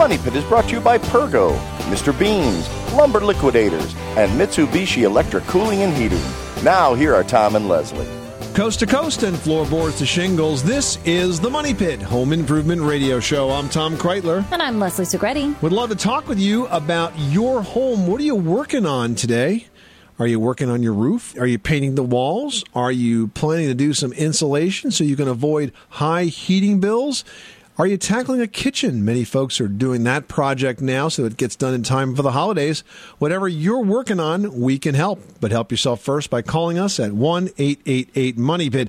Money Pit is brought to you by Pergo, Mr. Beans, Lumber Liquidators, and Mitsubishi Electric Cooling and Heating. Now, here are Tom and Leslie. Coast to coast and floorboards to shingles, this is the Money Pit Home Improvement Radio Show. I'm Tom Kreitler. And I'm Leslie Segretti. Would love to talk with you about your home. What are you working on today? Are you working on your roof? Are you painting the walls? Are you planning to do some insulation so you can avoid high heating bills? Are you tackling a kitchen? Many folks are doing that project now so it gets done in time for the holidays. Whatever you're working on, we can help. But help yourself first by calling us at 1-888-MONEYPIT,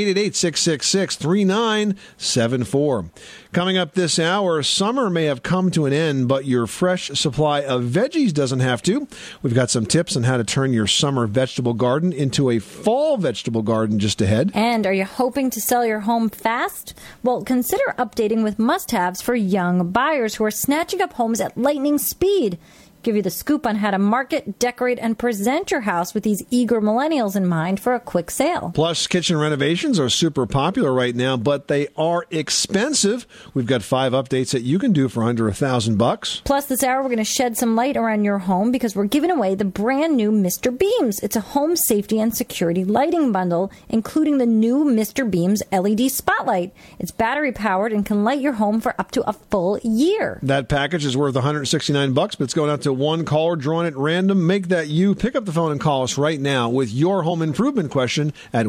888-666-3974. Coming up this hour, summer may have come to an end, but your fresh supply of veggies doesn't have to. We've got some tips on how to turn your summer vegetable garden into a fall vegetable garden just ahead. And are you hoping to sell your home fast? Well, consider updating with must-haves for young buyers who are snatching up homes at lightning speed. Give you the scoop on how to market, decorate, and present your house with these eager millennials in mind for a quick sale. Plus, kitchen renovations are super popular right now, but they are expensive. We've got 5 updates that you can do for under $1,000. Plus, this hour, we're going to shed some light around your home because we're giving away the brand new Mr. Beams. It's a home safety and security lighting bundle, including the new Mr. Beams LED Spotlight. It's battery-powered and can light your home for up to a full year. That package is worth $169, but it's going out to one caller drawn at random. Make that you. Pick up the phone and call us right now with your home improvement question at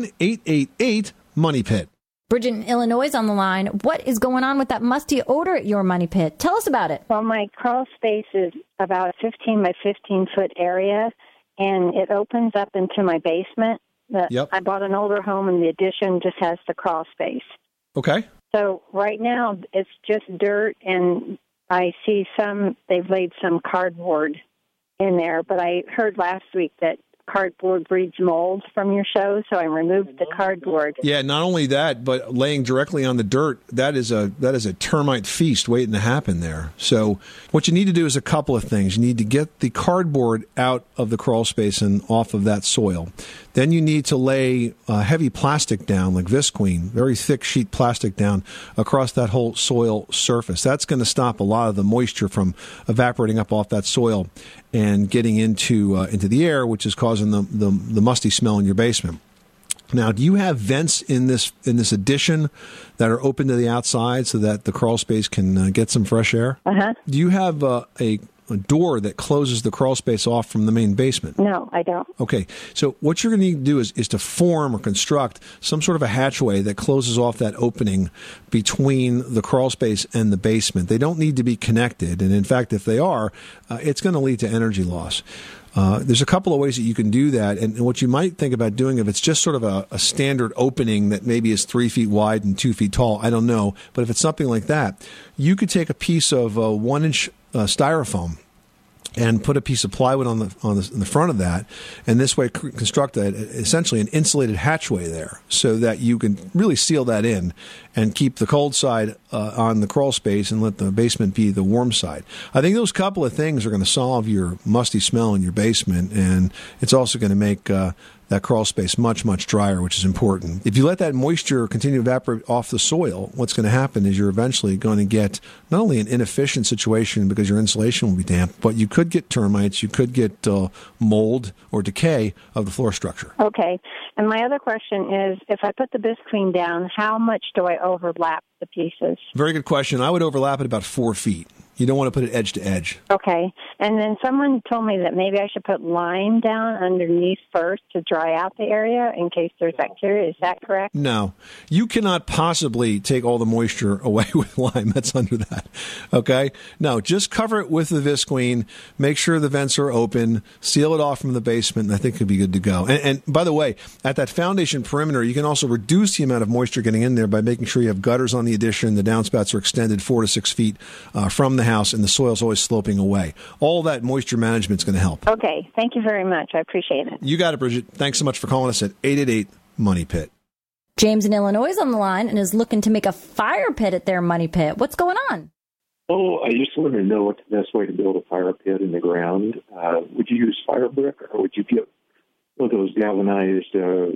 1-888-MONEYPIT. Bridget in Illinois is on the line. What is going on with that musty odor at your Money Pit? Tell us about it. Well, my crawl space is about a 15 by 15 foot area, and it opens up into my basement. Yep. I bought an older home, and the addition just has the crawl space. Okay. So right now it's just dirt, and I see they've laid some cardboard in there, but I heard last week that cardboard breeds mold from your show, so I removed the cardboard. Yeah, not only that, but laying directly on the dirt, that is a termite feast waiting to happen there. So what you need to do is a couple of things. You need to get the cardboard out of the crawl space and off of that soil. Then you need to lay heavy plastic down, like Visqueen, very thick sheet plastic down across that whole soil surface. That's going to stop a lot of the moisture from evaporating up off that soil and getting into the air, which is causing the musty smell in your basement. Now, do you have vents in this addition that are open to the outside so that the crawl space can get some fresh air? Uh-huh. Do you have a door that closes the crawl space off from the main basement? No, I don't. Okay, so what you're going to need to do is to form or construct some sort of a hatchway that closes off that opening between the crawl space and the basement. They don't need to be connected, and in fact, if they are, it's going to lead to energy loss. There's a couple of ways that you can do that, and what you might think about doing if it's just sort of a standard opening that maybe is 3 feet wide and 2 feet tall, I don't know, but if it's something like that, you could take a piece of 1-inch styrofoam and put a piece of plywood on the front of that, and this way construct essentially an insulated hatchway there so that you can really seal that in and keep the cold side on the crawl space and let the basement be the warm side. I think those couple of things are going to solve your musty smell in your basement, and it's also going to make that crawl space much, much drier, which is important. If you let that moisture continue to evaporate off the soil, what's going to happen is you're eventually going to get not only an inefficient situation because your insulation will be damp, but you could get termites, you could get mold or decay of the floor structure. Okay. And my other question is, if I put the Visqueen down, how much do I overlap the pieces? Very good question. I would overlap it about 4 feet. You don't want to put it edge to edge. Okay. And then someone told me that maybe I should put lime down underneath first to dry out the area in case there's bacteria. Is that correct? No. You cannot possibly take all the moisture away with lime. That's under that. Okay? No, just cover it with the Visqueen. Make sure the vents are open. Seal it off from the basement, and I think it'll be good to go. And by the way, at that foundation perimeter, you can also reduce the amount of moisture getting in there by making sure you have gutters on the addition. The downspouts are extended 4 to 6 feet from the house, and the soil's always sloping away. All that moisture management is going to help. Okay. Thank you very much. I appreciate it. You got it, Bridget. Thanks so much for calling us at 888-MONEY-PIT. James in Illinois is on the line and is looking to make a fire pit at their Money Pit. What's going on? Oh, I just wanted to know what's the best way to build a fire pit in the ground. Would you use fire brick, or would you get one of those galvanized rings?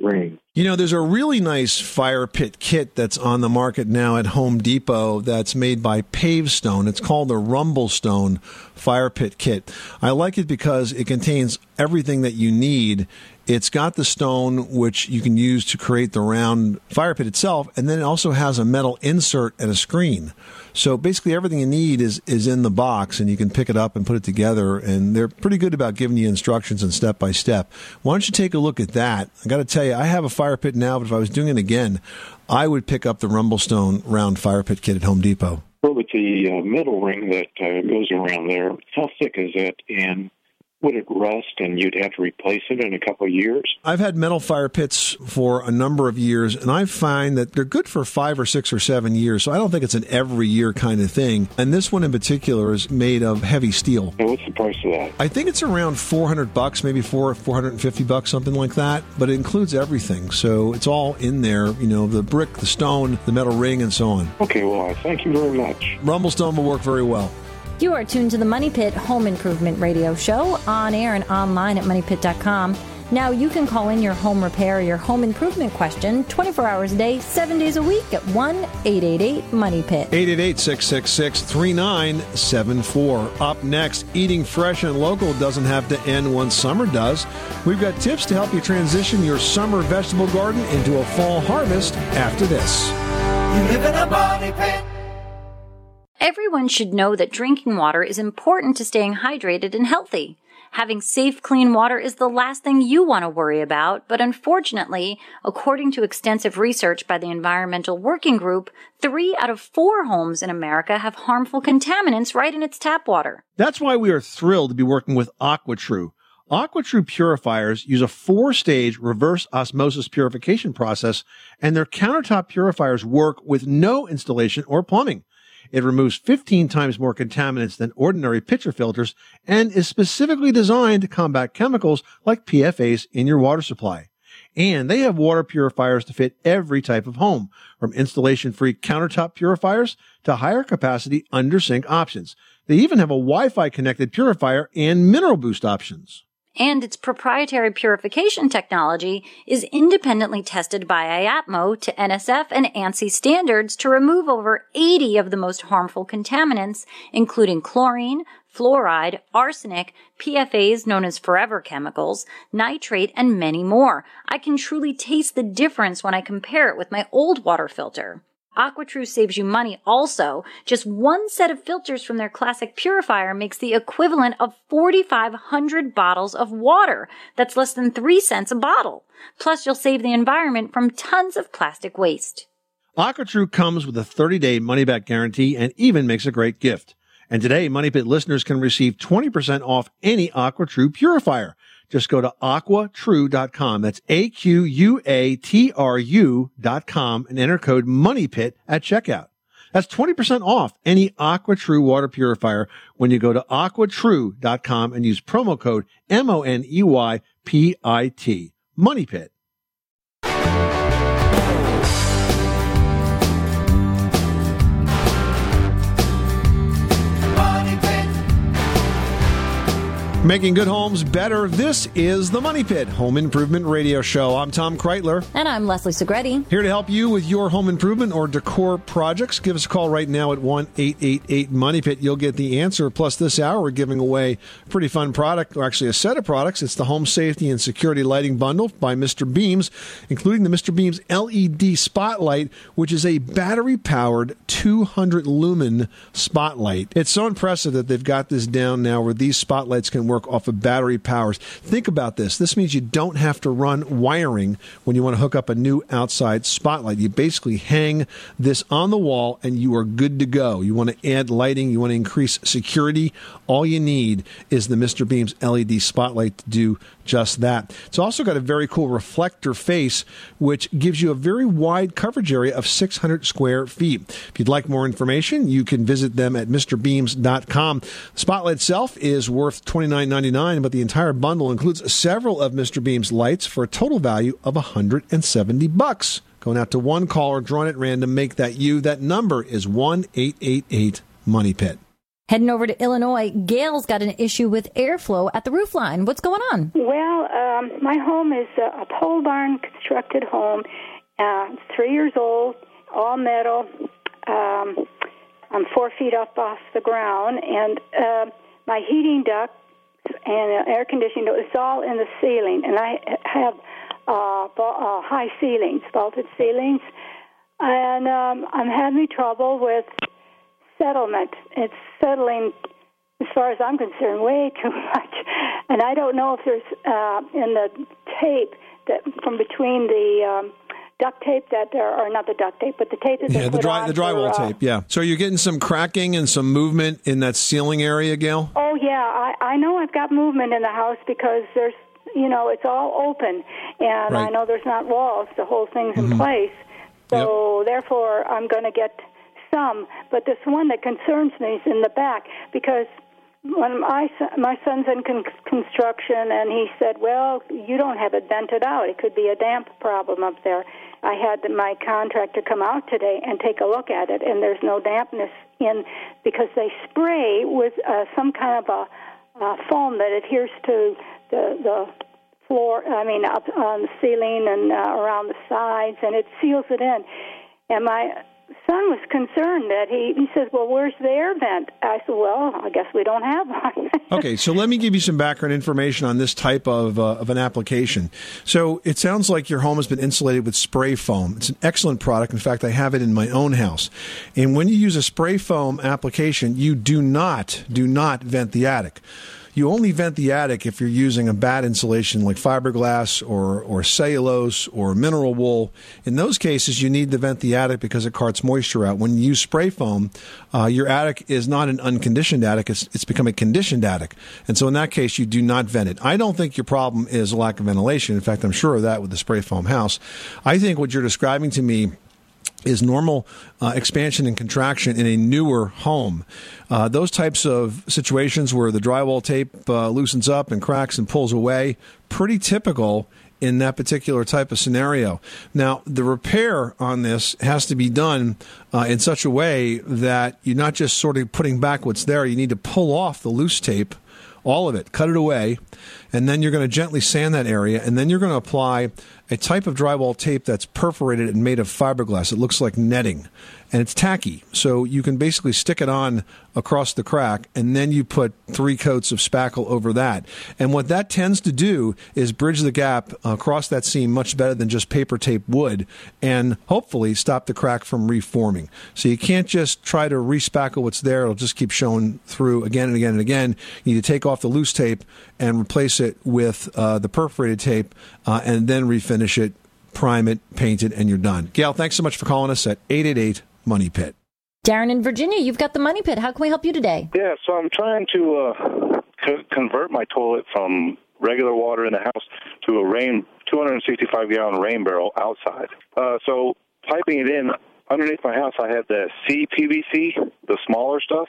You know, there's a really nice fire pit kit that's on the market now at Home Depot that's made by Pavestone. It's called the Rumble Stone Fire Pit Kit. I like it because it contains everything that you need. It's got the stone, which you can use to create the round fire pit itself, and then it also has a metal insert and a screen. So basically everything you need is in the box, and you can pick it up and put it together, and they're pretty good about giving you instructions and step-by-step. Why don't you take a look at that? I got to tell you, I have a fire pit now, but if I was doing it again, I would pick up the Rumblestone round fire pit kit at Home Depot. Well, with the metal ring that goes around there, how thick is it, and would it rust and you'd have to replace it in a couple of years? I've had metal fire pits for a number of years, and I find that they're good for 5 or 6 or 7 years, so I don't think it's an every year kind of thing. And this one in particular is made of heavy steel. And what's the price of that? I think it's around $400, maybe $450, something like that, but it includes everything. So it's all in there, you know, the brick, the stone, the metal ring, and so on. Okay, well, thank you very much. Rumblestone will work very well. You are tuned to the Money Pit Home Improvement Radio Show, on air and online at moneypit.com. Now you can call in your home repair or your home improvement question 24 hours a day, 7 days a week at 1-888-MONEY-PIT. 888-666-3974. Up next, eating fresh and local doesn't have to end once summer does. We've got tips to help you transition your summer vegetable garden into a fall harvest after this. You live in a money pit. Everyone should know that drinking water is important to staying hydrated and healthy. Having safe, clean water is the last thing you want to worry about, but unfortunately, according to extensive research by the Environmental Working Group, 3 out of 4 homes in America have harmful contaminants right in its tap water. That's why we are thrilled to be working with AquaTrue. AquaTrue purifiers use a 4-stage reverse osmosis purification process, and their countertop purifiers work with no installation or plumbing. It removes 15 times more contaminants than ordinary pitcher filters and is specifically designed to combat chemicals like PFAS in your water supply. And they have water purifiers to fit every type of home, from installation-free countertop purifiers to higher capacity under-sink options. They even have a Wi-Fi connected purifier and mineral boost options. And its proprietary purification technology is independently tested by IAPMO to NSF and ANSI standards to remove over 80 of the most harmful contaminants, including chlorine, fluoride, arsenic, PFAS known as forever chemicals, nitrate, and many more. I can truly taste the difference when I compare it with my old water filter. AquaTrue saves you money also. Just one set of filters from their classic purifier makes the equivalent of 4,500 bottles of water. That's less than 3 cents a bottle. Plus, you'll save the environment from tons of plastic waste. AquaTrue comes with a 30-day money-back guarantee and even makes a great gift. And today, Money Pit listeners can receive 20% off any AquaTrue purifier. Just go to AquaTrue.com. That's AQUATRU.com and enter code MONEYPIT at checkout. That's 20% off any AquaTrue water purifier when you go to AquaTrue.com and use promo code MONEYPIT. MoneyPit. Making good homes better. This is the Money Pit Home Improvement Radio Show. I'm Tom Kreitler. And I'm Leslie Segretti. Here to help you with your home improvement or decor projects. Give us a call right now at 1-888-MONEY-PIT. You'll get the answer. Plus, this hour, we're giving away a pretty fun product, or actually a set of products. It's the Home Safety and Security Lighting Bundle by Mr. Beams, including the Mr. Beams LED Spotlight, which is a battery-powered 200-lumen spotlight. It's so impressive that they've got this down now where these spotlights can work off of battery powers. Think about this. This means you don't have to run wiring when you want to hook up a new outside spotlight. You basically hang this on the wall and you are good to go. You want to add lighting, you want to increase security. All you need is the Mr. Beams LED Spotlight to do just that. It's also got a very cool reflector face, which gives you a very wide coverage area of 600 square feet. If you'd like more information, you can visit them at MrBeams.com. The Spotlight itself is worth $29.99, but the entire bundle includes several of Mr. Beams lights for a total value of $170. Going out to one caller, drawn at random, make that you. That number is 1-888-MONEY-PIT. Heading over to Illinois, Gail's got an issue with airflow at the roofline. What's going on? Well, my home is a pole barn constructed home. It's 3 years old, all metal. I'm 4 feet up off the ground, and my heating duct and air conditioning is all in the ceiling, and I have high ceilings, vaulted ceilings, and I'm having trouble with settlement. It's settling, as far as I'm concerned, way too much, and I don't know if there's in the tape that from between the duct tape or not the duct tape, but the tape that they put on the drywall tape. Yeah. So you're getting some cracking and some movement in that ceiling area, Gail? Oh yeah, I know I've got movement in the house because there's it's all open, and right. I know there's not walls. The whole thing's in place, so therefore I'm going to get some. But this one that concerns me is in the back because when my son's in construction, and he said, well, you don't have it vented out. It could be a damp problem up there. I had my contractor come out today and take a look at it, and there's no dampness in because they spray with some kind of a foam that adheres to the floor, up on the ceiling and around the sides, and it seals it in. And my son was concerned that he says, well, where's the air vent? I said, well, I guess we don't have one. Okay, so let me give you some background information on this type of an application. So it sounds like your home has been insulated with spray foam. It's an excellent product. In fact, I have it in my own house. And when you use a spray foam application, you do not vent the attic. You only vent the attic if you're using a bad insulation like fiberglass or cellulose or mineral wool. In those cases, you need to vent the attic because it carts moisture out. When you use spray foam, your attic is not an unconditioned attic. It's become a conditioned attic. And so in that case, you do not vent it. I don't think your problem is a lack of ventilation. In fact, I'm sure of that with the spray foam house. I think what you're describing to me is normal expansion and contraction in a newer home. Those types of situations where the drywall tape loosens up and cracks and pulls away, pretty typical in that particular type of scenario. Now, the repair on this has to be done in such a way that you're not just sort of putting back what's there. You need to pull off the loose tape, all of it, cut it away, and then you're going to gently sand that area, and then you're going to apply a type of drywall tape that's perforated and made of fiberglass. It looks like netting, and it's tacky. So you can basically stick it on across the crack, and then you put 3 coats of spackle over that. And what that tends to do is bridge the gap across that seam much better than just paper tape would, and hopefully stop the crack from reforming. So you can't just try to re-spackle what's there. It'll just keep showing through again and again and again. You need to take off the loose tape and replace it with the perforated tape, and then refinish it, prime it, paint it, and you're done. Gail, thanks so much for calling us at 888-MONEY-PIT. Darren in Virginia, you've got the Money Pit. How can we help you today? Yeah, so I'm trying to convert my toilet from regular water in the house to a 265-gallon rain barrel outside. So piping it in, underneath my house, I had the CPVC, the smaller stuff.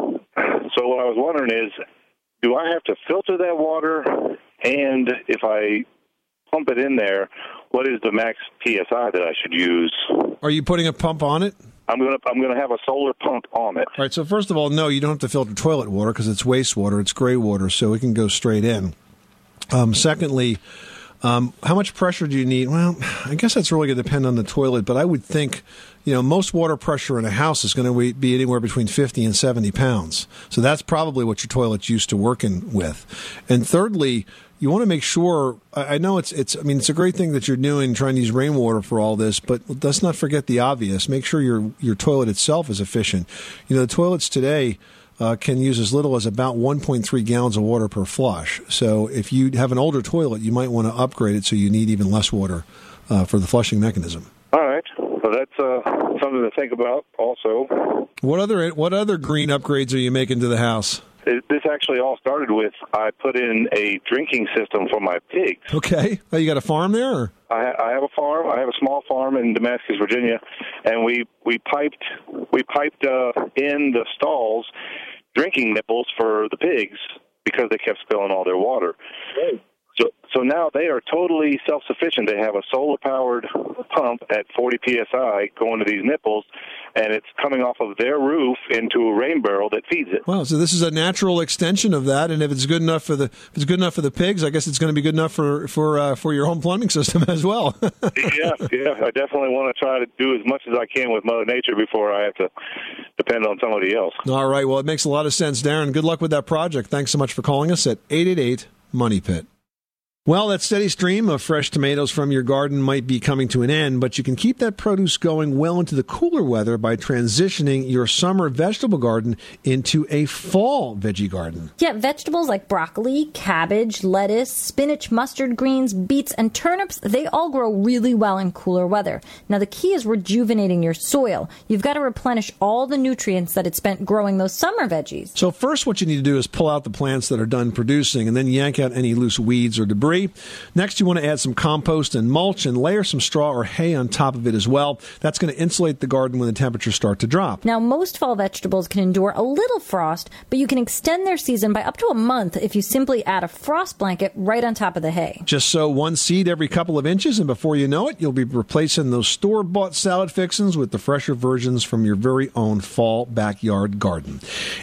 So what I was wondering is, do I have to filter that water? And if I pump it in there, what is the max PSI that I should use? Are you putting a pump on it? I'm gonna have a solar pump on it. All right, so first of all, no, you don't have to filter toilet water because it's wastewater. It's gray water, so it can go straight in. Secondly, how much pressure do you need? Well, I guess that's really going to depend on the toilet, but I would think, most water pressure in a house is going to be anywhere between 50 and 70 pounds. So that's probably what your toilet's used to working with. And thirdly, you want to make sure, I know it's a great thing that you're doing, trying to use rainwater for all this, but let's not forget the obvious. Make sure your toilet itself is efficient. The toilets today can use as little as about 1.3 gallons of water per flush. So if you have an older toilet, you might want to upgrade it so you need even less water for the flushing mechanism. All right. So that's something to think about also. What other green upgrades are you making to the house? This actually all started with I put in a drinking system for my pigs. Okay. Oh, you got a farm there? Or? I have a farm. I have a small farm in Damascus, Virginia, and we piped in the stalls drinking nipples for the pigs because they kept spilling all their water. So now they are totally self-sufficient. They have a solar-powered pump at 40 psi going to these nipples, and it's coming off of their roof into a rain barrel that feeds it. Wow! So this is a natural extension of that, and if it's good enough for the pigs, I guess it's going to be good enough for your home plumbing system as well. Yeah. I definitely want to try to do as much as I can with Mother Nature before I have to depend on somebody else. All right. Well, it makes a lot of sense, Darren. Good luck with that project. Thanks so much for calling us at 888-MONEY-PIT. Well, that steady stream of fresh tomatoes from your garden might be coming to an end, but you can keep that produce going well into the cooler weather by transitioning your summer vegetable garden into a fall veggie garden. Yeah, vegetables like broccoli, cabbage, lettuce, spinach, mustard greens, beets, and turnips, they all grow really well in cooler weather. Now, the key is rejuvenating your soil. You've got to replenish all the nutrients that it spent growing those summer veggies. So first, what you need to do is pull out the plants that are done producing and then yank out any loose weeds or debris. Next, you want to add some compost and mulch and layer some straw or hay on top of it as well. That's going to insulate the garden when the temperatures start to drop. Now, most fall vegetables can endure a little frost, but you can extend their season by up to a month if you simply add a frost blanket right on top of the hay. Just sow one seed every couple of inches, and before you know it, you'll be replacing those store-bought salad fixings with the fresher versions from your very own fall backyard garden.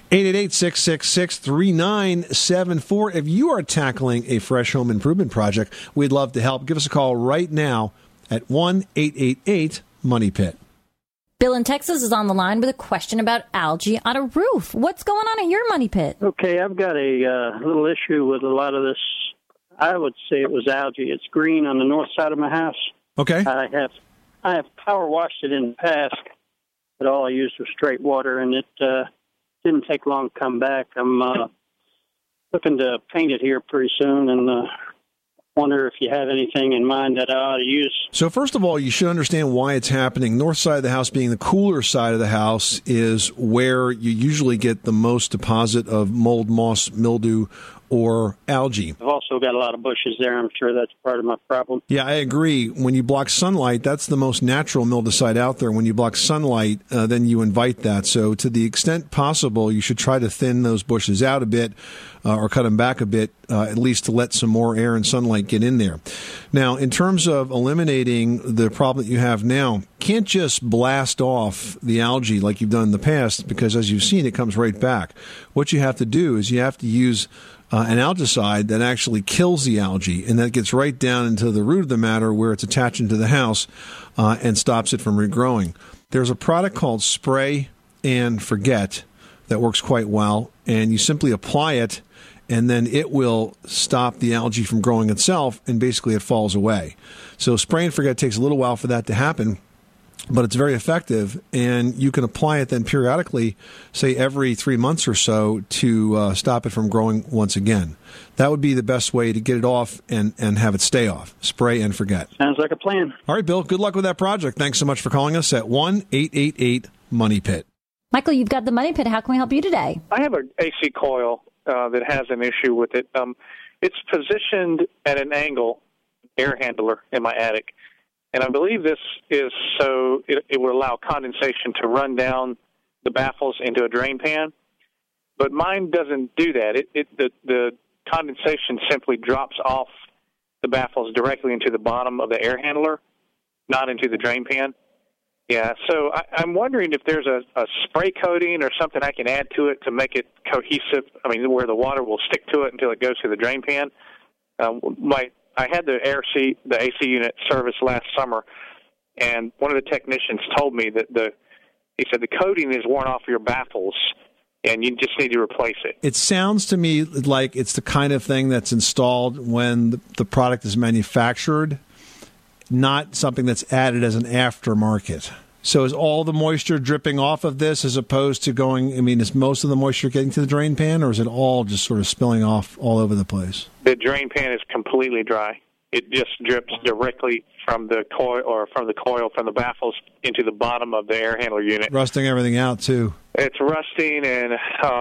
888-666-3974. If you are tackling a fresh home improvement project, we'd love to help. Give us a call right now at 1-888-MONEY-PIT. Bill in Texas is on the line with a question about algae on a roof. What's going on at your money pit? Okay, I've got a little issue with a lot of this. I would say it was algae. It's green on the north side of my house. Okay. I have power washed it in the past, but all I used was straight water, and it didn't take long to come back. I'm looking to paint it here pretty soon, and wonder if you have anything in mind that I ought to use. So first of all, you should understand why it's happening. North side of the house being the cooler side of the house is where you usually get the most deposit of mold, moss, mildew, or algae. I've also got a lot of bushes there. I'm sure that's part of my problem. Yeah, I agree. When you block sunlight, that's the most natural mildewcide out there. When you block sunlight, then you invite that. So to the extent possible, you should try to thin those bushes out a bit or cut them back a bit, at least to let some more air and sunlight get in there. Now, in terms of eliminating the problem that you have now, can't just blast off the algae like you've done in the past, because as you've seen, it comes right back. What you have to do is you have to use an algicide that actually kills the algae, and that gets right down into the root of the matter where it's attaching to the house and stops it from regrowing. There's a product called Spray and Forget that works quite well, and you simply apply it, and then it will stop the algae from growing itself, and basically it falls away. So Spray and Forget takes a little while for that to happen, but it's very effective, and you can apply it then periodically, say every 3 months or so, to stop it from growing once again. That would be the best way to get it off and have it stay off. Spray and Forget. Sounds like a plan. All right, Bill, good luck with that project. Thanks so much for calling us at 1-888-MONEY-PIT. Michael, you've got the Money Pit. How can we help you today? I have an AC coil that has an issue with it. It's positioned at an angle, air handler, in my attic. And I believe this is so it will allow condensation to run down the baffles into a drain pan. But mine doesn't do that. The condensation simply drops off the baffles directly into the bottom of the air handler, not into the drain pan. Yeah, so I'm wondering if there's a spray coating or something I can add to it to make it cohesive. I mean, where the water will stick to it until it goes to the drain pan. I had the AC unit service last summer, and one of the technicians told me that he said the coating is worn off your baffles, and you just need to replace it. It sounds to me like it's the kind of thing that's installed when the product is manufactured, not something that's added as an aftermarket. So is all the moisture dripping off of this as opposed to going, I mean, is most of the moisture getting to the drain pan, or is it all just sort of spilling off all over the place? The drain pan is completely dry. It just drips directly from the coil from the baffles into the bottom of the air handler unit. Rusting everything out, too. It's rusting, and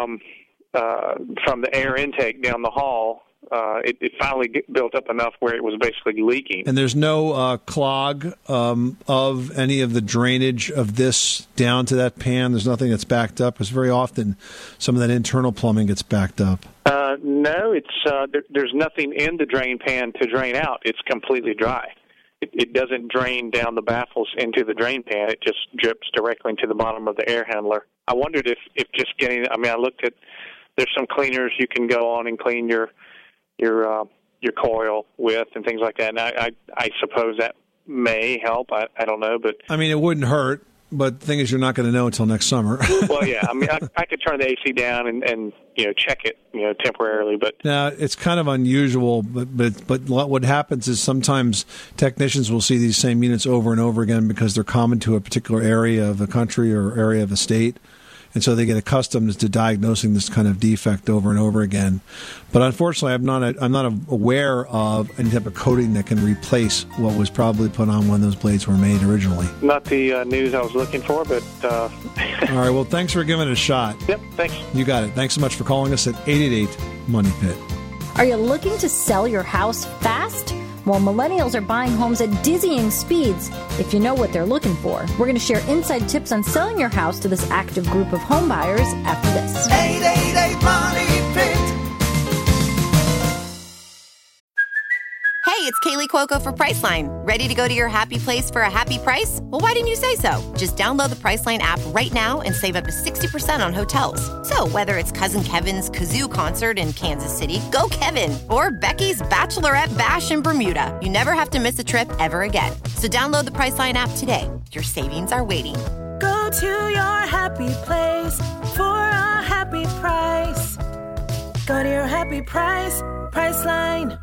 from the air intake down the hall, it finally built up enough where it was basically leaking. And there's no clog of any of the drainage of this down to that pan? There's nothing that's backed up? Because very often some of that internal plumbing gets backed up. No, it's there's nothing in the drain pan to drain out. It's completely dry. It doesn't drain down the baffles into the drain pan. It just drips directly into the bottom of the air handler. I wondered if just getting. I mean, I looked at. There's some cleaners you can go on and clean your coil with and things like that. And I suppose that may help. I don't know, but I mean, it wouldn't hurt. But the thing is, you're not going to know until next summer. Well, yeah. I mean, I could turn the AC down and check it temporarily, but now it's kind of unusual. But what happens is sometimes technicians will see these same units over and over again because they're common to a particular area of the country or area of the state. And so they get accustomed to diagnosing this kind of defect over and over again. But unfortunately, I'm not aware of any type of coating that can replace what was probably put on when those blades were made originally. Not the news I was looking for, but... All right, well, thanks for giving it a shot. Yep, thanks. You got it. Thanks so much for calling us at 888-MONEY-PIT. Are you looking to sell your house fast? Well, millennials are buying homes at dizzying speeds if you know what they're looking for. We're going to share inside tips on selling your house to this active group of home buyers after this. 888-MONEY-PIT. Hey, it's Kaylee Cuoco for Priceline. Ready to go to your happy place for a happy price? Well, why didn't you say so? Just download the Priceline app right now and save up to 60% on hotels. So whether it's Cousin Kevin's Kazoo Concert in Kansas City, go Kevin, or Becky's Bachelorette Bash in Bermuda, you never have to miss a trip ever again. So download the Priceline app today. Your savings are waiting. Go to your happy place for a happy price. Go to your happy price, Priceline.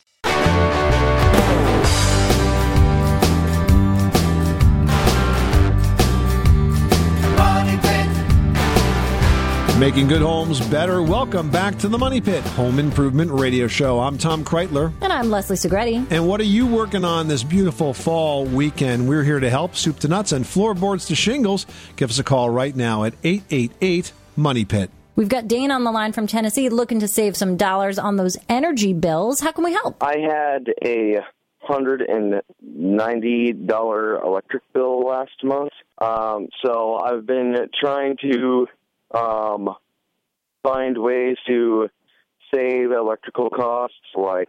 Making good homes better. Welcome back to the Money Pit Home Improvement Radio Show. I'm Tom Kreitler. And I'm Leslie Segretti. And what are you working on this beautiful fall weekend? We're here to help. Soup to nuts and floorboards to shingles. Give us a call right now at 888-MONEY-PIT. We've got Dane on the line from Tennessee looking to save some dollars on those energy bills. How can we help? I had a $190 electric bill last month. So I've been trying to find ways to save electrical costs, like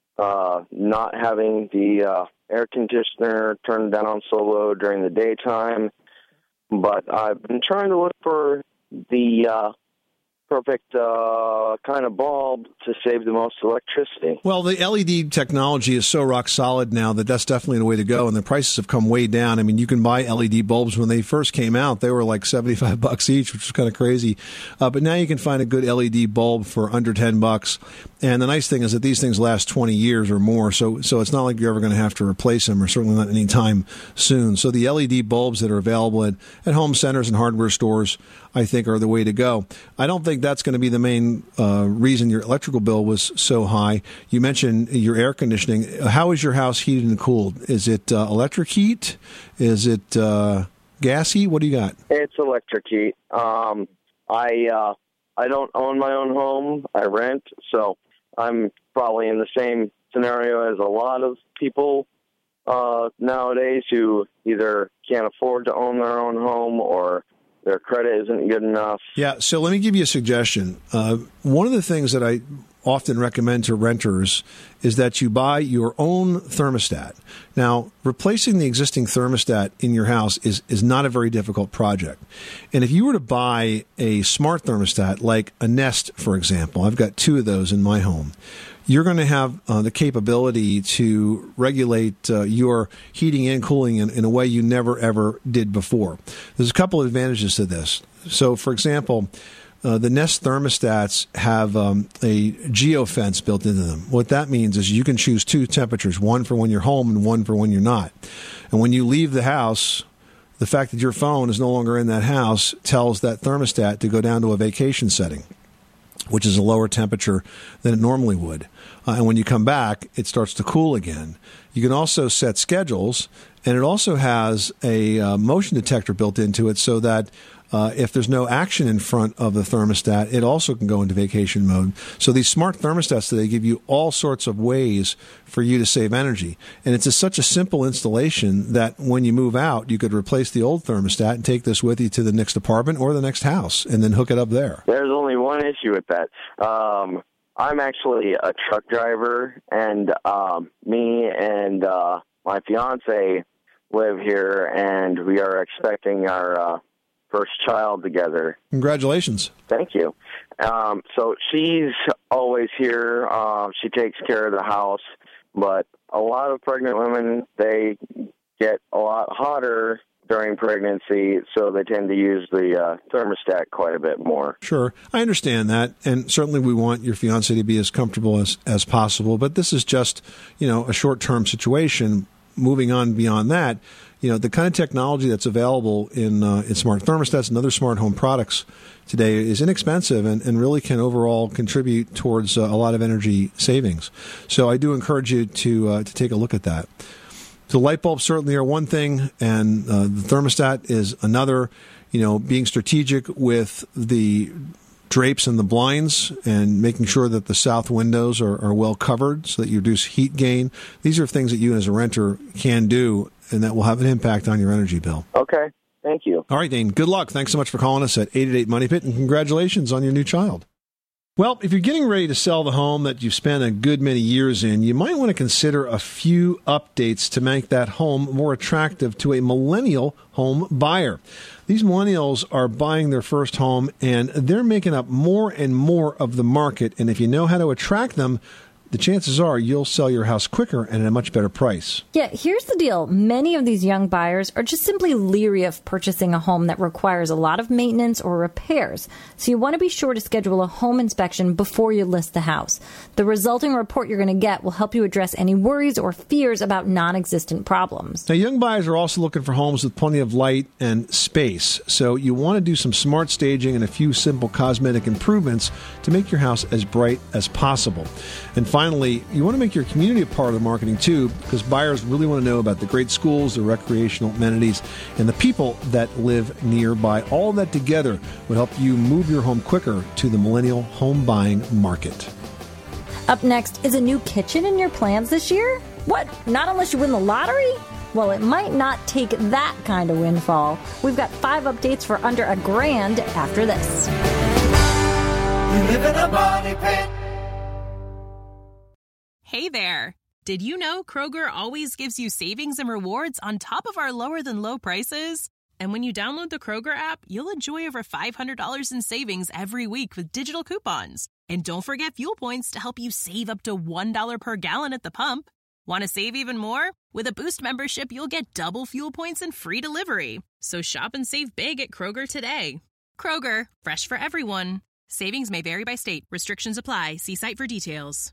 not having the air conditioner turned down on so low during the daytime. But I've been trying to look for the perfect kind of bulb to save the most electricity. Well, the LED technology is so rock solid now that that's definitely the way to go, and the prices have come way down. I mean, you can buy LED bulbs. When they first came out, they were like $75 each, which was kind of crazy. But now you can find a good LED bulb for under $10. And the nice thing is that these things last 20 years or more, so it's not like you're ever going to have to replace them, or certainly not anytime soon. So the LED bulbs that are available at home centers and hardware stores, I think, are the way to go. I don't think that's going to be the main reason your electrical bill was so high. You mentioned your air conditioning. How is your house heated and cooled? Is it electric heat? Is it gas heat? What do you got? It's electric heat. I don't own my own home. I rent, so I'm probably in the same scenario as a lot of people nowadays who either can't afford to own their own home or their credit isn't good enough. Yeah, so let me give you a suggestion. One of the things that I often recommend to renters is that you buy your own thermostat. Now, replacing the existing thermostat in your house is not a very difficult project. And if you were to buy a smart thermostat, like a Nest, for example, I've got 2 of those in my home, you're going to have the capability to regulate your heating and cooling in a way you never, ever did before. There's a couple of advantages to this. So, for example, the Nest thermostats have a geofence built into them. What that means is you can choose 2 temperatures, one for when you're home and one for when you're not. And when you leave the house, the fact that your phone is no longer in that house tells that thermostat to go down to a vacation setting, which is a lower temperature than it normally would. And when you come back, it starts to cool again. You can also set schedules, and it also has a motion detector built into it so that if there's no action in front of the thermostat, it also can go into vacation mode. So these smart thermostats today give you all sorts of ways for you to save energy. And it's such a simple installation that when you move out, you could replace the old thermostat and take this with you to the next apartment or the next house and then hook it up there. There's only one issue with that. I'm actually a truck driver, and me and my fiance live here, and we are expecting our first child together. Congratulations. Thank you. So she's always here. She takes care of the house, but a lot of pregnant women, they get a lot hotter during pregnancy, so they tend to use the thermostat quite a bit more. Sure. I understand that, and certainly we want your fiancé to be as comfortable as possible, but this is just, a short-term situation. Moving on beyond that, the kind of technology that's available in smart thermostats and other smart home products today is inexpensive and really can overall contribute towards a lot of energy savings. So I do encourage you to take a look at that. So light bulbs certainly are one thing, and the thermostat is another. Being strategic with the drapes and the blinds and making sure that the south windows are well covered so that you reduce heat gain. These are things that you as a renter can do, and that will have an impact on your energy bill. Okay. Thank you. All right, Dane. Good luck. Thanks so much for calling us at 888-MONEY-PIT, and congratulations on your new child. Well, if you're getting ready to sell the home that you've spent a good many years in, you might want to consider a few updates to make that home more attractive to a millennial home buyer. These millennials are buying their first home, and they're making up more and more of the market. And if you know how to attract them, the chances are you'll sell your house quicker and at a much better price. Yeah, here's the deal. Many of these young buyers are just simply leery of purchasing a home that requires a lot of maintenance or repairs. So you want to be sure to schedule a home inspection before you list the house. The resulting report you're going to get will help you address any worries or fears about non-existent problems. Now, young buyers are also looking for homes with plenty of light and space. So you want to do some smart staging and a few simple cosmetic improvements to make your house as bright as possible. And finally, you want to make your community a part of the marketing too, because buyers really want to know about the great schools, the recreational amenities, and the people that live nearby. All that together would help you move your home quicker to the millennial home buying market. Up next, is a new kitchen in your plans this year? What? Not unless you win the lottery? Well, it might not take that kind of windfall. We've got 5 updates for under $1,000 after this. You live in a money pit. Hey there! Did you know Kroger always gives you savings and rewards on top of our lower-than-low prices? And when you download the Kroger app, you'll enjoy over $500 in savings every week with digital coupons. And don't forget fuel points to help you save up to $1 per gallon at the pump. Want to save even more? With a Boost membership, you'll get double fuel points and free delivery. So shop and save big at Kroger today. Kroger, fresh for everyone. Savings may vary by state. Restrictions apply. See site for details.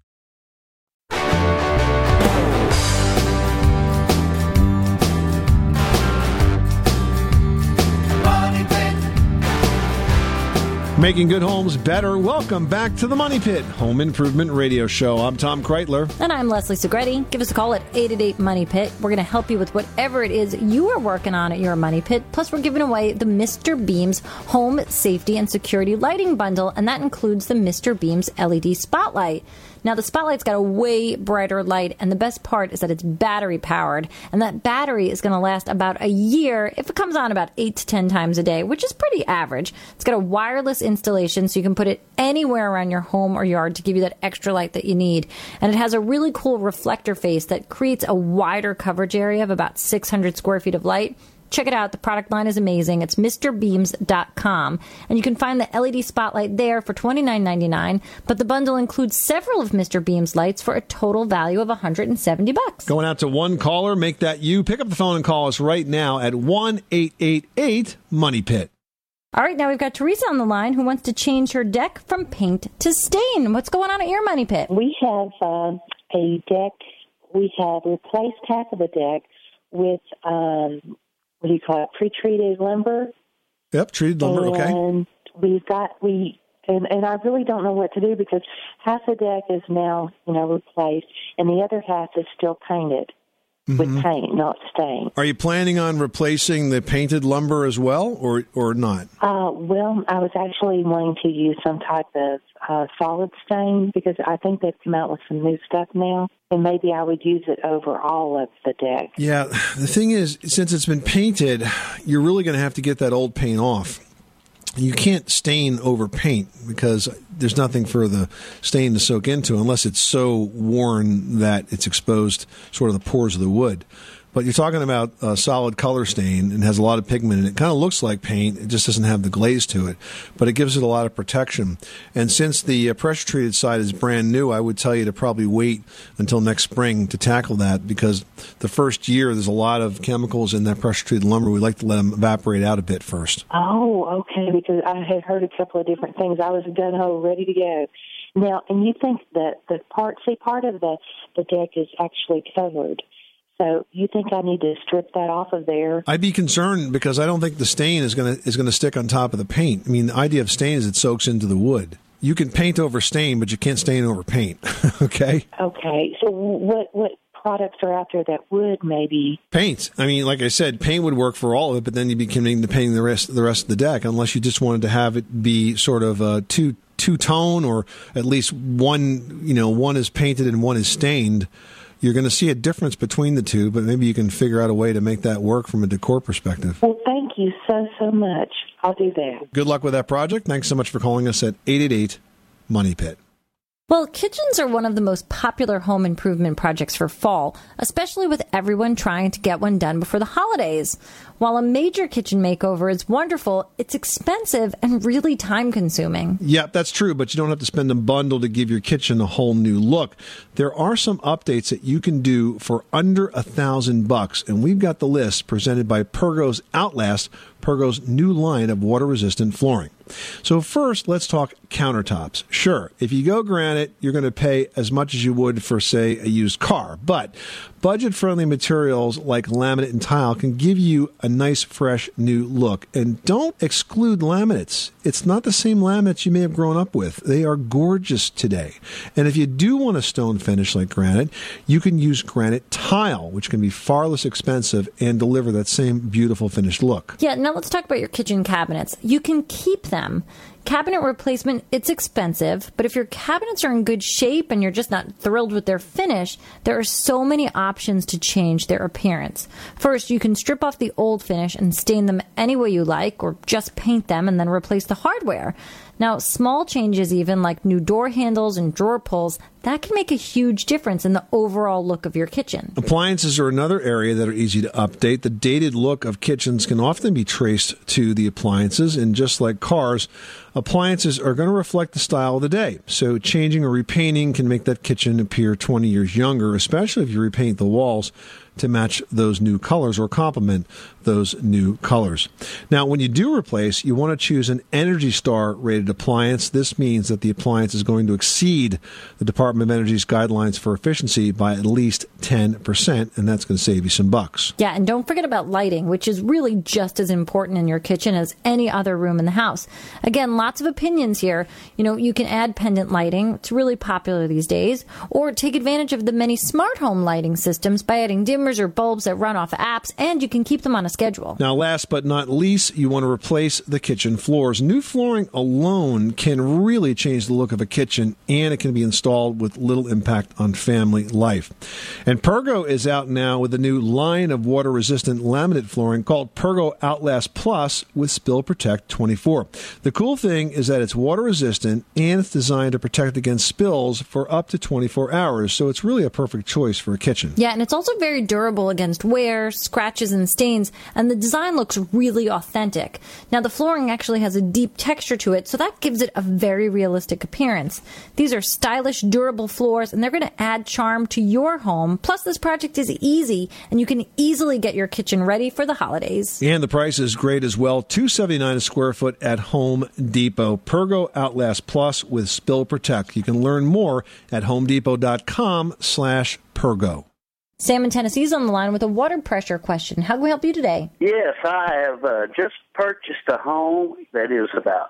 Making good homes better. Welcome back to the Money Pit Home Improvement Radio Show. I'm Tom Kreitler. And I'm Leslie Segretti. Give us a call at 888-MONEY-PIT. We're going to help you with whatever it is you are working on at your Money Pit. Plus, we're giving away the Mr. Beams Home Safety and Security Lighting Bundle, and that includes the Mr. Beams LED Spotlight. Now, the Spotlight's got a way brighter light, and the best part is that it's battery-powered, and that battery is going to last about a year if it comes on about 8 to 10 times a day, which is pretty average. It's got a wireless installation, so you can put it anywhere around your home or yard to give you that extra light that you need. And it has a really cool reflector face that creates a wider coverage area of about 600 square feet of light. Check it out. The product line is amazing. It's MrBeams.com. And you can find the LED Spotlight there for $29.99. But the bundle includes several of Mr. Beams lights for a total value of $170. Going out to one caller. Make that you. Pick up the phone and call us right now at 1-888-MONEY-PIT. All right, now we've got Teresa on the line who wants to change her deck from paint to stain. What's going on at your Money Pit? We have a deck. We have replaced half of the deck with... what do you call it? Pre-treated lumber. Yep, treated lumber. Okay. And and I really don't know what to do because half the deck is now, replaced, and the other half is still painted with paint, not stain. Are you planning on replacing the painted lumber as well, or not? Well, I was actually wanting to use some type of solid stain because I think they've come out with some new stuff now, and maybe I would use it over all of the deck. Yeah, the thing is, since it's been painted, you're really going to have to get that old paint off. you can't stain over paint because there's nothing for the stain to soak into unless it's so worn that it's exposed sort of the pores of the wood. But you're talking about a solid color stain and has a lot of pigment in it. It kind of looks like paint. It just doesn't have the glaze to it. But it gives it a lot of protection. And since the pressure-treated side is brand new, I would tell you to probably wait until next spring to tackle that because the first year there's a lot of chemicals in that pressure-treated lumber. We like to let them evaporate out a bit first. Oh, okay, because I had heard a couple of different things. I was gung-ho, ready to go. Now, and you think that part of the deck is actually covered. So you think I need to strip that off of there? I'd be concerned because I don't think the stain is going to stick on top of the paint. I mean, the idea of stain is it soaks into the wood. You can paint over stain, but you can't stain over paint. Okay? Okay. So what products are out there that would maybe paint? I mean, like I said, paint would work for all of it, but then you'd be committing to painting the rest of the deck unless you just wanted to have it be sort of a two-tone or at least one is painted and one is stained. You're going to see a difference between the two, but maybe you can figure out a way to make that work from a decor perspective. Well, thank you so much. I'll do that. Good luck with that project. Thanks so much for calling us at 888-MONEY-PIT. Well, kitchens are one of the most popular home improvement projects for fall, especially with everyone trying to get one done before the holidays. While a major kitchen makeover is wonderful, it's expensive and really time-consuming. Yeah, that's true, but you don't have to spend a bundle to give your kitchen a whole new look. There are some updates that you can do for under $1,000, and we've got the list presented by Pergo's Outlast, Pergo's new line of water-resistant flooring. So first, let's talk countertops. Sure, if you go granite, you're going to pay as much as you would for, say, a used car. But budget-friendly materials like laminate and tile can give you a nice, fresh, new look. And don't exclude laminates. It's not the same laminates you may have grown up with. They are gorgeous today. And if you do want a stone finish like granite, you can use granite tile, which can be far less expensive and deliver that same beautiful finished look. Yeah, now let's talk about your kitchen cabinets. You can keep them. Cabinet replacement, it's expensive, but if your cabinets are in good shape and you're just not thrilled with their finish, there are so many options to change their appearance. First, you can strip off the old finish and stain them any way you like, or just paint them and then replace the hardware. Now, small changes even like new door handles and drawer pulls, that can make a huge difference in the overall look of your kitchen. Appliances are another area that are easy to update. The dated look of kitchens can often be traced to the appliances, and just like cars, appliances are going to reflect the style of the day. So changing or repainting can make that kitchen appear 20 years younger, especially if you repaint the walls to match those new colors or complement those new colors. Now, when you do replace, you want to choose an Energy Star rated appliance. This means that the appliance is going to exceed the Department of Energy's guidelines for efficiency by at least 10%, and that's going to save you some bucks. Yeah, and don't forget about lighting, which is really just as important in your kitchen as any other room in the house. Again, lots of opinions here. You can add pendant lighting. It's really popular these days. Or take advantage of the many smart home lighting systems by adding dimmers or bulbs that run off apps, and you can keep them on a schedule. Now, last but not least, you want to replace the kitchen floors. New flooring alone can really change the look of a kitchen, and it can be installed with little impact on family life. And Pergo is out now with a new line of water-resistant laminate flooring called Pergo Outlast Plus with Spill Protect 24. The cool thing is that it's water-resistant, and it's designed to protect against spills for up to 24 hours, so it's really a perfect choice for a kitchen. Yeah, and it's also very durable against wear, scratches, and stains, and the design looks really authentic. Now, the flooring actually has a deep texture to it, so that gives it a very realistic appearance. These are stylish, durable floors, and they're going to add charm to your home. Plus, this project is easy, and you can easily get your kitchen ready for the holidays. And the price is great as well, $279 a square foot at Home Depot. Pergo Outlast Plus with Spill Protect. You can learn more at homedepot.com/Pergo. Sam in Tennessee is on the line with a water pressure question. How can we help you today? Yes, I have just purchased a home that is about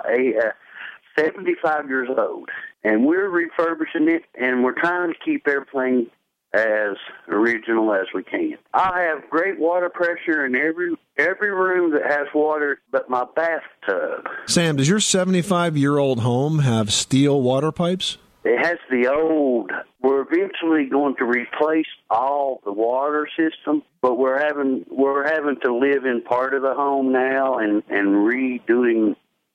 75 years old, and we're refurbishing it, and we're trying to keep everything as original as we can. I have great water pressure in every room that has water but my bathtub. Sam, does your 75-year-old home have steel water pipes? It has the old. We're eventually going to replace all the water system, but we're having to live in part of the home now and redoing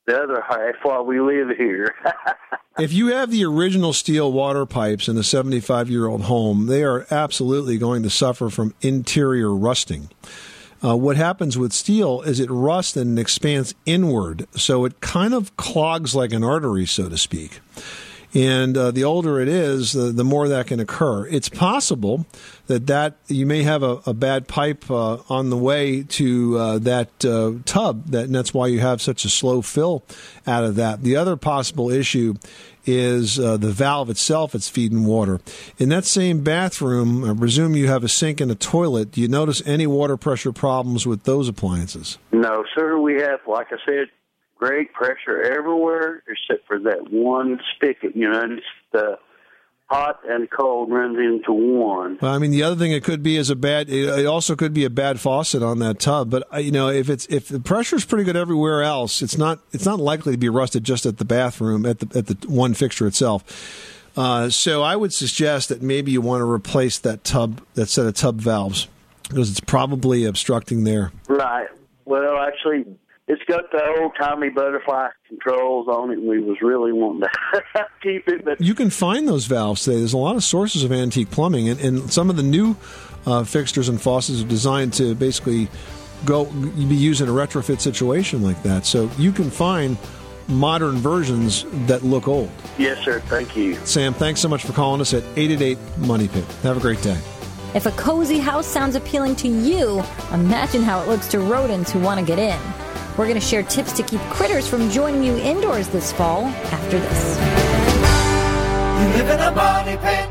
the other half while we live here. If you have the original steel water pipes in a 75-year-old home, they are absolutely going to suffer from interior rusting. What happens with steel is it rusts and expands inward, so it kind of clogs like an artery, so to speak. And the older it is, the more that can occur. It's possible that you may have a bad pipe on the way to that tub, and that's why you have such a slow fill out of that. The other possible issue is the valve itself that's feeding water. In that same bathroom, I presume you have a sink and a toilet. Do you notice any water pressure problems with those appliances? No, sir. We have, like I said, great pressure everywhere except for that one spigot, and it's the hot and cold runs into one. Well, I mean, the other thing it could be is it also could be a bad faucet on that tub. But if the pressure is pretty good everywhere else, it's not likely to be rusted just at the bathroom at the one fixture itself. So I would suggest that maybe you want to replace that set of tub valves because it's probably obstructing there. Right. Well, actually, it's got the old-timey butterfly controls on it, and we was really wanting to keep it. But you can find those valves today. There's a lot of sources of antique plumbing, and some of the new fixtures and faucets are designed to basically be used in a retrofit situation like that. So you can find modern versions that look old. Yes, sir. Thank you. Sam, thanks so much for calling us at 888-MONEY-PIT. Have a great day. If a cozy house sounds appealing to you, imagine how it looks to rodents who want to get in. We're going to share tips to keep critters from joining you indoors this fall after this. You live in a money pit.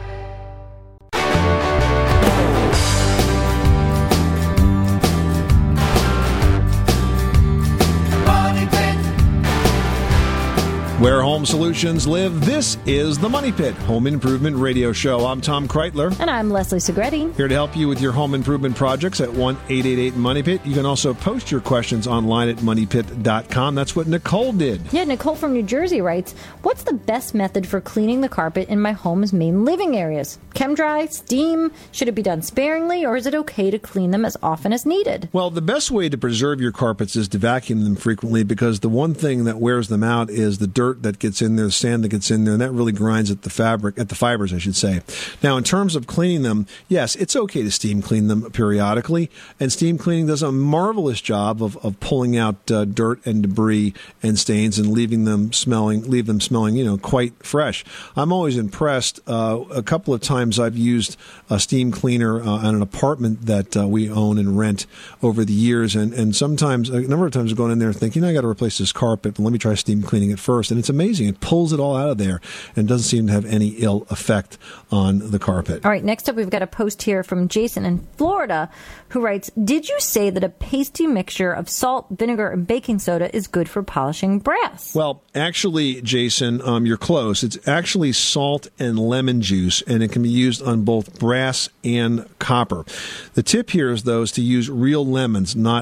Where home solutions live, this is the Money Pit Home Improvement Radio Show. I'm Tom Kreitler. And I'm Leslie Segretti. Here to help you with your home improvement projects at 1-888-MONEY-PIT. You can also post your questions online at moneypit.com. That's what Nicole did. Yeah, Nicole from New Jersey writes, what's the best method for cleaning the carpet in my home's main living areas? Chem dry, steam? Should it be done sparingly, or is it okay to clean them as often as needed? Well, the best way to preserve your carpets is to vacuum them frequently, because the one thing that wears them out is the dirt that gets in there, the sand that gets in there, and that really grinds at the fibers, I should say. Now, in terms of cleaning them, yes, it's okay to steam clean them periodically, and steam cleaning does a marvelous job of pulling out dirt and debris and stains and leave them smelling, quite fresh. I'm always impressed. A couple of times I've used a steam cleaner on an apartment that we own and rent over the years, and sometimes, a number of times I've gone in there thinking, I got to replace this carpet, but let me try steam cleaning it first. And it's amazing. It pulls it all out of there and doesn't seem to have any ill effect on the carpet. All right, next up we've got a post here from Jason in Florida who writes, did you say that a pasty mixture of salt, vinegar, and baking soda is good for polishing brass? Well, actually, Jason, you're close. It's actually salt and lemon juice, and it can be used on both brass and copper. The tip here is, though, is to use real lemons, not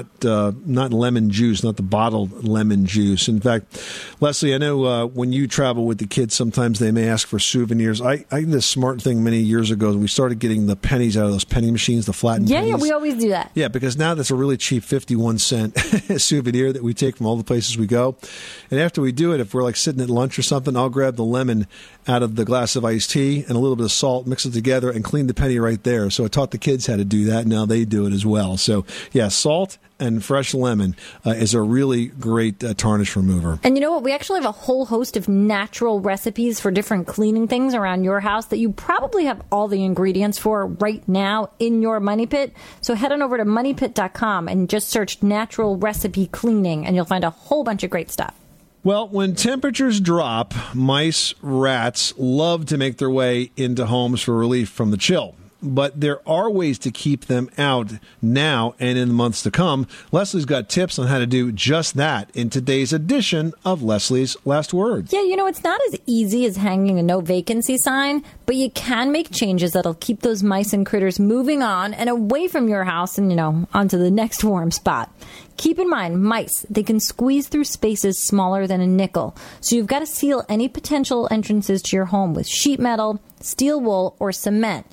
lemon juice, not the bottled lemon juice. In fact, Leslie, I know when you travel with the kids, sometimes they may ask for souvenirs. I did this smart thing many years ago. We started getting the pennies out of those penny machines, the flattened pennies. Yeah, we always do that. Yeah, because now that's a really cheap 51-cent souvenir that we take from all the places we go. And after we do it, if we're like sitting at lunch or something, I'll grab the lemon out of the glass of iced tea and a little bit of salt, mix it together, and clean the penny right there. So I taught the kids how to do that. Now they do it as well. So, yeah, salt and fresh lemon is a really great tarnish remover. And you know what? We actually have a whole host of natural recipes for different cleaning things around your house that you probably have all the ingredients for right now in your Money Pit. So head on over to moneypit.com and just search natural recipe cleaning, and you'll find a whole bunch of great stuff. Well, when temperatures drop, mice, rats love to make their way into homes for relief from the chill. But there are ways to keep them out now and in the months to come. Leslie's got tips on how to do just that in today's edition of Leslie's Last Words. Yeah, it's not as easy as hanging a no vacancy sign, but you can make changes that'll keep those mice and critters moving on and away from your house and, onto the next warm spot. Keep in mind, mice, they can squeeze through spaces smaller than a nickel. So you've got to seal any potential entrances to your home with sheet metal, steel wool, or cement.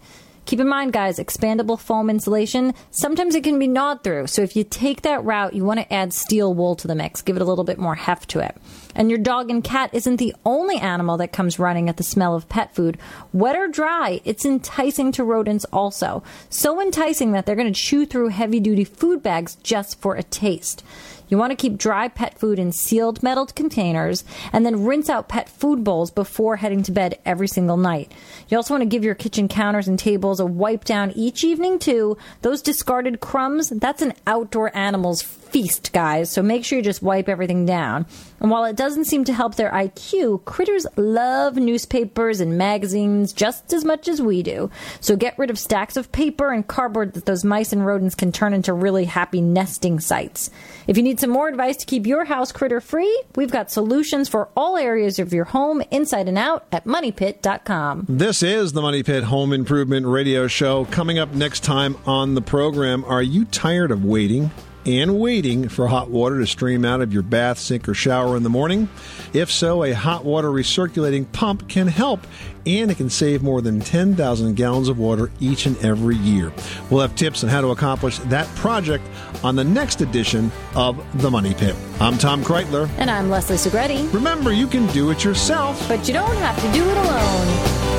Keep in mind, guys, expandable foam insulation, sometimes it can be gnawed through. So if you take that route, you want to add steel wool to the mix. Give it a little bit more heft to it. And your dog and cat isn't the only animal that comes running at the smell of pet food. Wet or dry, it's enticing to rodents also. So enticing that they're going to chew through heavy-duty food bags just for a taste. You want to keep dry pet food in sealed metal containers and then rinse out pet food bowls before heading to bed every single night. You also want to give your kitchen counters and tables a wipe down each evening too. Those discarded crumbs, that's an outdoor animal's feast, guys. So make sure you just wipe everything down. And while it doesn't seem to help their IQ, critters love newspapers and magazines just as much as we do. So get rid of stacks of paper and cardboard that those mice and rodents can turn into really happy nesting sites. If you need some more advice to keep your house critter free, we've got solutions for all areas of your home, inside and out, at MoneyPit.com. This is the Money Pit Home Improvement Radio Show. Coming up next time on the program, are you tired of waiting for hot water to stream out of your bath, sink, or shower in the morning? If so, a hot water recirculating pump can help, and it can save more than 10,000 gallons of water each and every year. We'll have tips on how to accomplish that project on the next edition of The Money Pit. I'm Tom Kreitler. And I'm Leslie Segretti. Remember, you can do it yourself, but you don't have to do it alone.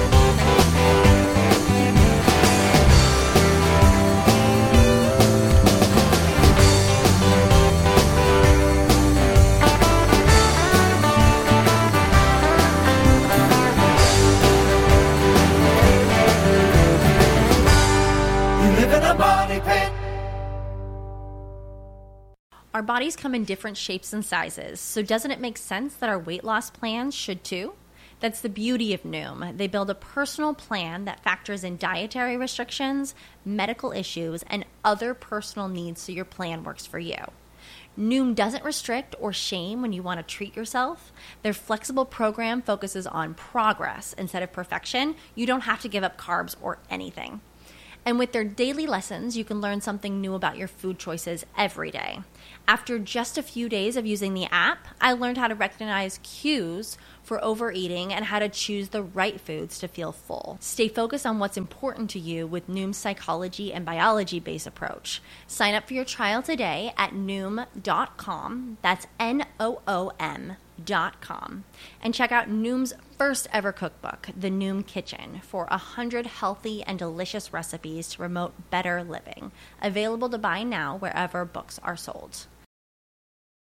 Our bodies come in different shapes and sizes, so doesn't it make sense that our weight loss plans should too? That's the beauty of Noom. They build a personal plan that factors in dietary restrictions, medical issues, and other personal needs so your plan works for you. Noom doesn't restrict or shame when you want to treat yourself. Their flexible program focuses on progress instead of perfection. You don't have to give up carbs or anything. And with their daily lessons, you can learn something new about your food choices every day. After just a few days of using the app, I learned how to recognize cues for overeating and how to choose the right foods to feel full. Stay focused on what's important to you with Noom's psychology and biology-based approach. Sign up for your trial today at Noom.com. That's Noom.com. And check out Noom's first ever cookbook, The Noom Kitchen, for 100 healthy and delicious recipes to promote better living. Available to buy now wherever books are sold.